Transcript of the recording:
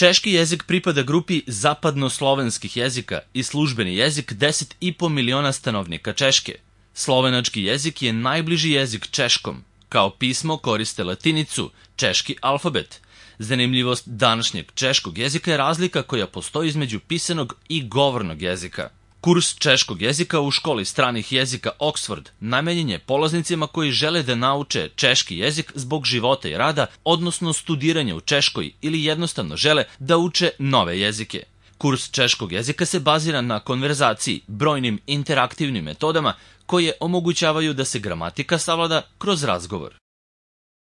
Češki jezik pripada grupi zapadnoslovenskih jezika i službeni jezik 10,5 miliona stanovnika Češke. Slovenački jezik je najbliži jezik češkom. Kao pismo koriste latinicu, češki alfabet. Zanimljivost današnjeg češkog jezika je razlika koja postoji između pisanog i govornog jezika. Kurs češkog jezika u školi stranih jezika Oxford namenjen je polaznicima koji žele da nauče češki jezik zbog života i rada, odnosno studiranja u Češkoj ili jednostavno žele da uče nove jezike. Kurs češkog jezika se bazira na konverzaciji, brojnim interaktivnim metodama koje omogućavaju da se gramatika savlada kroz razgovor.